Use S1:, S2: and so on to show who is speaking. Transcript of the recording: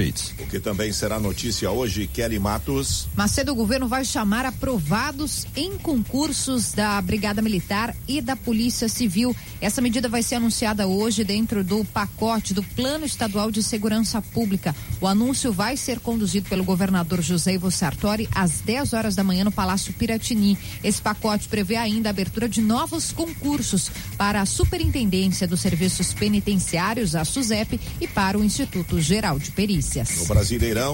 S1: suspeitos.
S2: O que também será notícia hoje, Kelly Matos.
S3: Macedo, o governo vai chamar aprovados em concursos da Brigada Militar e da Polícia Civil. Essa medida vai ser anunciada hoje dentro do pacote do Plano Estadual de Segurança Pública. O anúncio vai ser conduzido pelo governador José Ivo Sartori às 10 horas da manhã no Palácio Piratini. Esse pacote prevê ainda a abertura de novos concursos para a Superintendência dos Serviços Penitenciários, a SUSEP, e para o Instituto Geral de Perícias.
S2: No Brasileirão,